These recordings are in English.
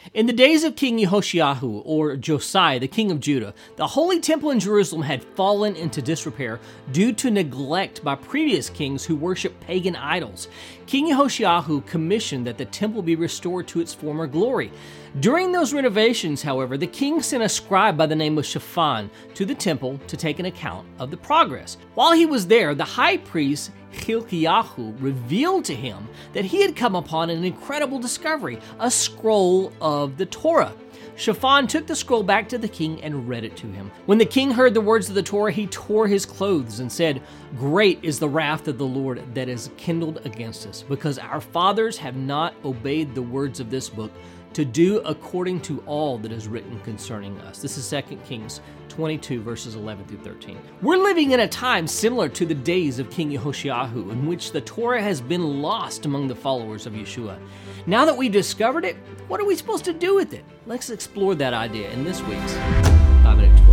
In the days of King Yehoshiahu, or Josiah, the king of Judah, the holy temple in Jerusalem had fallen into disrepair due to neglect by previous kings who worshiped pagan idols. King Yehoshiahu commissioned that the temple be restored to its former glory. During those renovations, however, the king sent a scribe by the name of Shaphan to the temple to take an account of the progress. While he was there, the high priest Hilkiyahu revealed to him that he had come upon an incredible discovery, a scroll of the Torah. Shaphan took the scroll back to the king and read it to him. When the king heard the words of the Torah, he tore his clothes and said, "Great is the wrath of the Lord that is kindled against us, because our fathers have not obeyed the words of this book to do according to all that is written concerning us." This is 2 Kings 22, verses 11 through 13. We're living in a time similar to the days of King Yehoshiahu, in which the Torah has been lost among the followers of Yeshua. Now that we've discovered it, what are we supposed to do with it? Let's explore that idea in this week's 5-Minute Torah.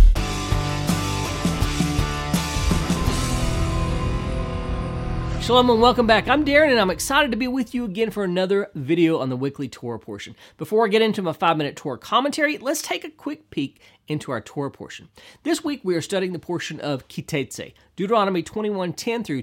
Shalom and welcome back. I'm Darren and I'm excited to be with you again for another video on the weekly Torah portion. Before I get into my 5-minute Torah commentary, let's take a quick peek into our Torah portion. This week we are studying the portion of Kitetse, Deuteronomy 21:10 through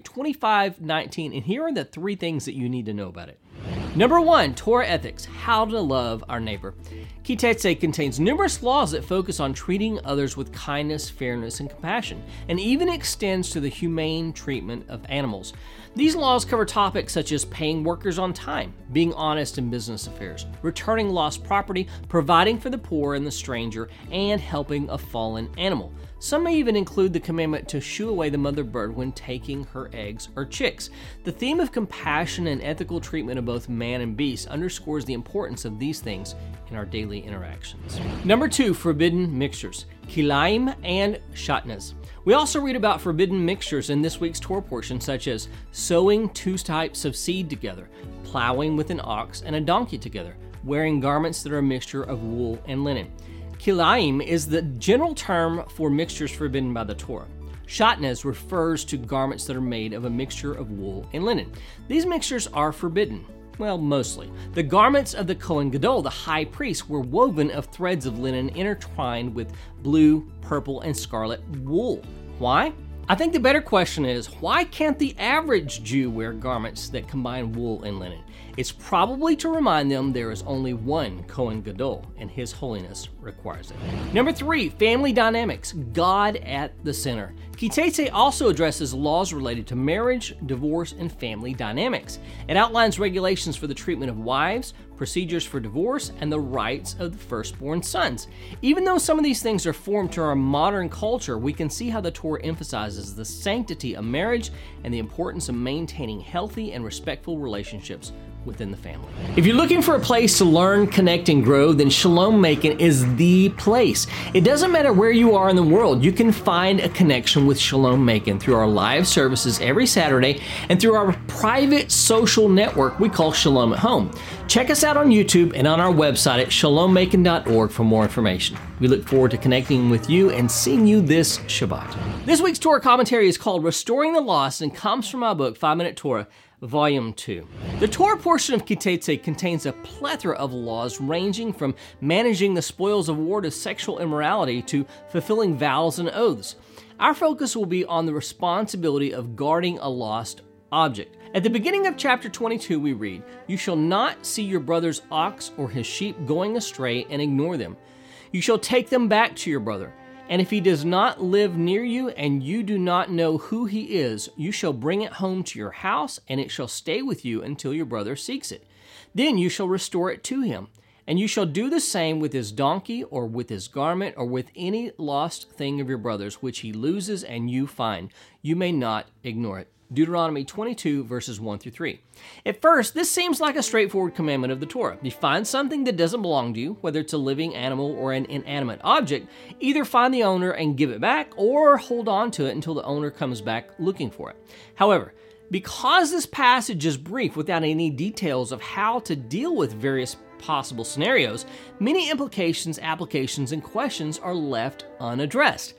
25:19, and here are the 3 things that you need to know about it. Number 1, Torah ethics, how to love our neighbor. Kitetse contains numerous laws that focus on treating others with kindness, fairness, and compassion, and even extends to the humane treatment of animals. These laws cover topics such as paying workers on time, being honest in business affairs, returning lost property, providing for the poor and the stranger, and helping a fallen animal. Some may even include the commandment to shoo away the mother bird when taking her eggs or chicks. The theme of compassion and ethical treatment of both man and beast underscores the importance of these things in our daily interactions. Number 2, forbidden mixtures, kilaim and shatnez. We also read about forbidden mixtures in this week's Torah portion, such as sowing 2 types of seed together, plowing with an ox and a donkey together, wearing garments that are a mixture of wool and linen. Kilaim is the general term for mixtures forbidden by the Torah. Shatnez refers to garments that are made of a mixture of wool and linen. These mixtures are forbidden. Well, mostly. The garments of the Kohen Gadol, the high priest, were woven of threads of linen intertwined with blue, purple, and scarlet wool. Why? I think the better question is, why can't the average Jew wear garments that combine wool and linen? It's probably to remind them there is only one Kohen Gadol, and His Holiness requires it. Number 3, family dynamics, God at the center. Kitetse also addresses laws related to marriage, divorce, and family dynamics. It outlines regulations for the treatment of wives, procedures for divorce, and the rights of the firstborn sons. Even though some of these things are foreign to our modern culture, we can see how the Torah emphasizes the sanctity of marriage and the importance of maintaining healthy and respectful relationships within the family. If you're looking for a place to learn, connect, and grow, then Shalom Macon is the place. It doesn't matter where you are in the world, you can find a connection with Shalom Macon through our live services every Saturday and through our private social network we call Shalom at Home. Check us out on YouTube and on our website at shalommacon.org for more information. We look forward to connecting with you and seeing you this Shabbat. This week's Torah commentary is called Restoring the Lost and comes from my book, 5-Minute Torah, Volume 2. The Torah portion of Kitetse contains a plethora of laws ranging from managing the spoils of war to sexual immorality to fulfilling vows and oaths. Our focus will be on the responsibility of guarding a lost object. At the beginning of chapter 22, we read, "You shall not see your brother's ox or his sheep going astray and ignore them. You shall take them back to your brother. And if he does not live near you and you do not know who he is, you shall bring it home to your house, and it shall stay with you until your brother seeks it. Then you shall restore it to him. And you shall do the same with his donkey or with his garment or with any lost thing of your brother's, which he loses and you find. You may not ignore it." Deuteronomy 22, verses 1 through 3. At first, this seems like a straightforward commandment of the Torah. You find something that doesn't belong to you, whether it's a living animal or an inanimate object, either find the owner and give it back, or hold on to it until the owner comes back looking for it. However, because this passage is brief without any details of how to deal with various possible scenarios, many implications, applications, and questions are left unaddressed.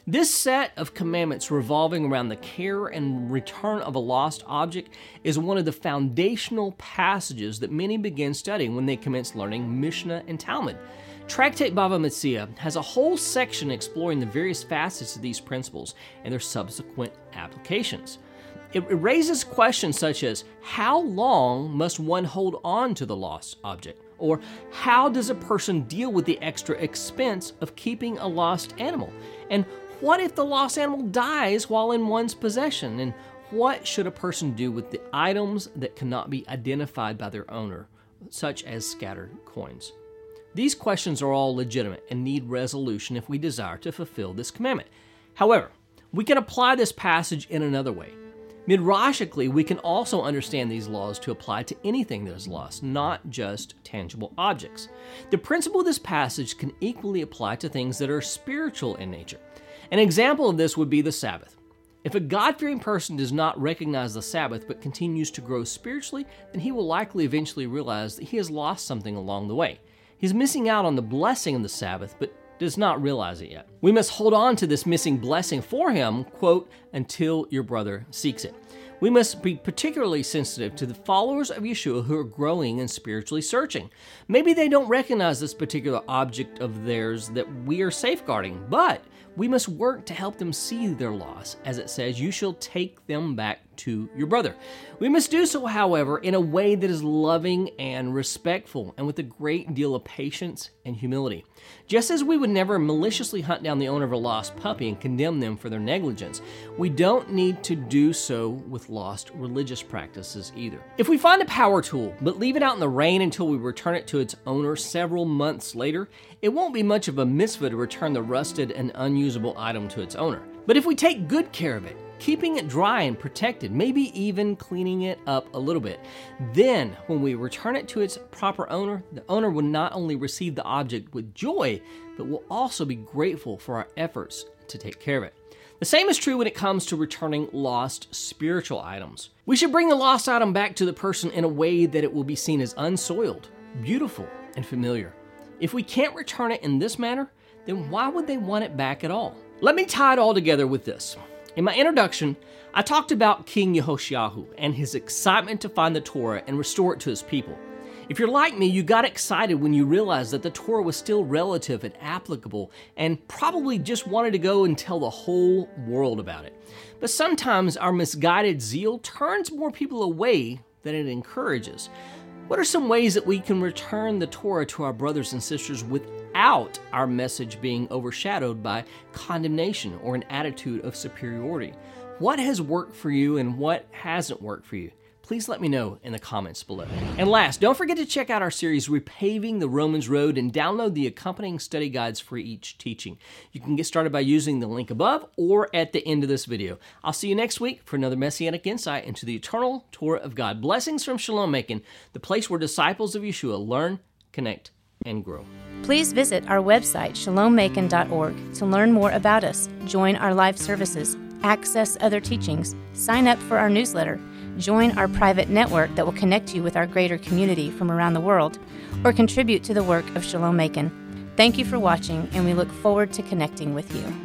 This set of commandments revolving around the care and return of a lost object is one of the foundational passages that many begin studying when they commence learning Mishnah and Talmud. Tractate Bava Metzia has a whole section exploring the various facets of these principles and their subsequent applications. It raises questions such as, how long must one hold on to the lost object? Or how does a person deal with the extra expense of keeping a lost animal? And what if the lost animal dies while in one's possession? And what should a person do with the items that cannot be identified by their owner, such as scattered coins? These questions are all legitimate and need resolution if we desire to fulfill this commandment. However, we can apply this passage in another way. Midrashically, we can also understand these laws to apply to anything that is lost, not just tangible objects. The principle of this passage can equally apply to things that are spiritual in nature. An example of this would be the Sabbath. If a God-fearing person does not recognize the Sabbath but continues to grow spiritually, then he will likely eventually realize that he has lost something along the way. He's missing out on the blessing of the Sabbath, but does not realize it yet. We must hold on to this missing blessing for him, quote, until your brother seeks it. We must be particularly sensitive to the followers of Yeshua who are growing and spiritually searching. Maybe they don't recognize this particular object of theirs that we are safeguarding, but we must work to help them see their loss. As it says, you shall take them back to your brother. We must do so, however, in a way that is loving and respectful and with a great deal of patience and humility. Just as we would never maliciously hunt down the owner of a lost puppy and condemn them for their negligence, we don't need to do so with lost religious practices either. If we find a power tool, but leave it out in the rain until we return it to its owner several months later, it won't be much of a mitzvah to return the rusted and unusable item to its owner. But if we take good care of it, keeping it dry and protected, maybe even cleaning it up a little bit, then when we return it to its proper owner, the owner will not only receive the object with joy, but will also be grateful for our efforts to take care of it. The same is true when it comes to returning lost spiritual items. We should bring the lost item back to the person in a way that it will be seen as unsoiled, beautiful, and familiar. If we can't return it in this manner, then why would they want it back at all? Let me tie it all together with this. In my introduction, I talked about King Yehoshiahu and his excitement to find the Torah and restore it to his people. If you're like me, you got excited when you realized that the Torah was still relative and applicable and probably just wanted to go and tell the whole world about it. But sometimes our misguided zeal turns more people away than it encourages. What are some ways that we can return the Torah to our brothers and sisters without our message being overshadowed by condemnation or an attitude of superiority? What has worked for you and what hasn't worked for you? Please let me know in the comments below. And last, don't forget to check out our series, Repaving the Romans Road, and download the accompanying study guides for each teaching. You can get started by using the link above or at the end of this video. I'll see you next week for another Messianic insight into the eternal Torah of God. Blessings from Shalom Macon, the place where disciples of Yeshua learn, connect, and grow. Please visit our website, shalommacon.org, to learn more about us, join our live services, access other teachings, sign up for our newsletter, join our private network that will connect you with our greater community from around the world, or contribute to the work of Shalom Macon. Thank you for watching, and we look forward to connecting with you.